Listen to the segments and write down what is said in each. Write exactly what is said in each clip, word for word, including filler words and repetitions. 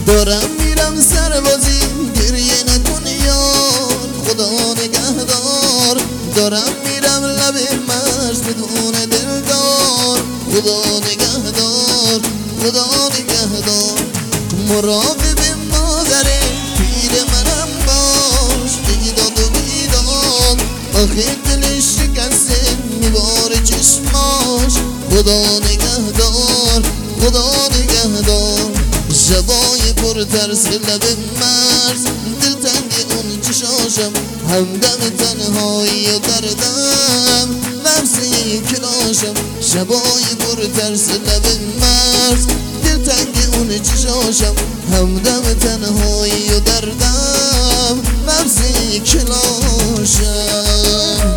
دارم میرم سربازی گریه نکن یار خدا نگهدار. دارم میرم لب مرز بدون دلدار خدا نگهدار خدا نگهدار. مراقب مادر پیر منم باش بیداد و بیداد آخه دلش شکسته میباره چشماش خدا نگهدار خدا نگهدار. شبای پر ترس لب مرز دلتنگ اون چشاشم همدم تنهایی و دردم نفسی کلاشم. شبای پر ترس لب مرز دلتنگ اون چشاشم همدم تنهایی و دردم نفسی کلاشم.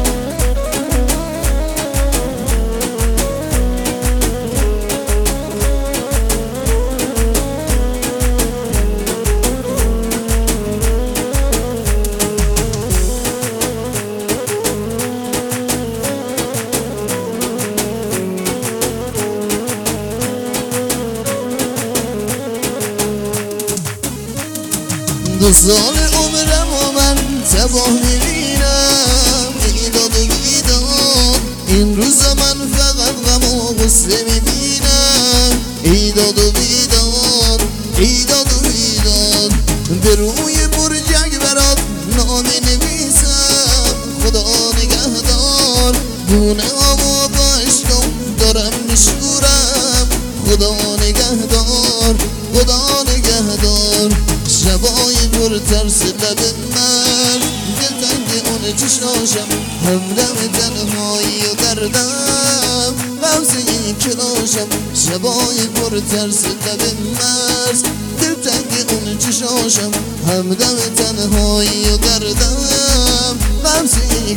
دو سال عمرم و من تباه میبینم بیداد و بیداد. این روزا من فقط غم و غصه میبینم بیداد و بیداد بیداد و بیداد. به روی برجک برات نامه نویسم خدا نگهدار. گونه ها و باشکم دارم میشورم خدا نگهدار خدا نگهدار. شبای پر ترس لب من دلتنگ اون چشاشم همدم تنهایی و دردم غمزه کلاشم. شبای پر ترس لب مرز دلتنگ اون چشاشم همدم تنهایی و دردم غمزه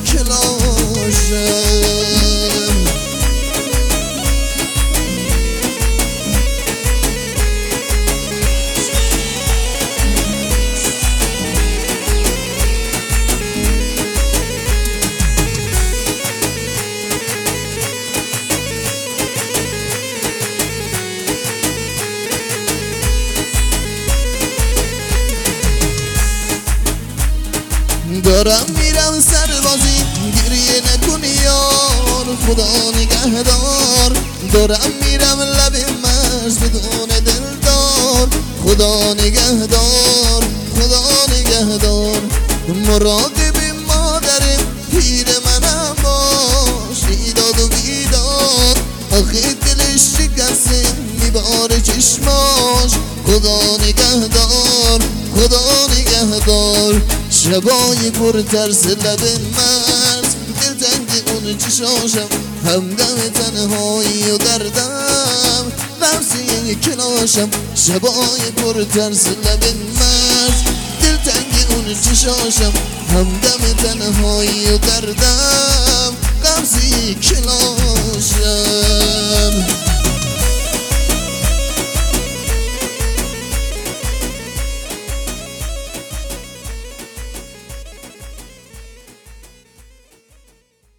کلاشم. دارم میرم سربازی گریه نکن یار خدا نگهدار. دارم میرم لب مرز بدون دلدار خدا نگهدار خدا نگهدار. مراقب مادر پیر منم باش بیداد و بیداد آخه دلش شکسته میباره چشماش خدا نگهدار خدا نگهدار. شبای پر ترس لب مرز دلتنگ اون چشاشم همدم تنهایی و دردم غمزه کلاشم. شبای پر ترس لب مرز دلتنگ اون چشاشم همدم تنهایی و دردم غمزه کلاشم.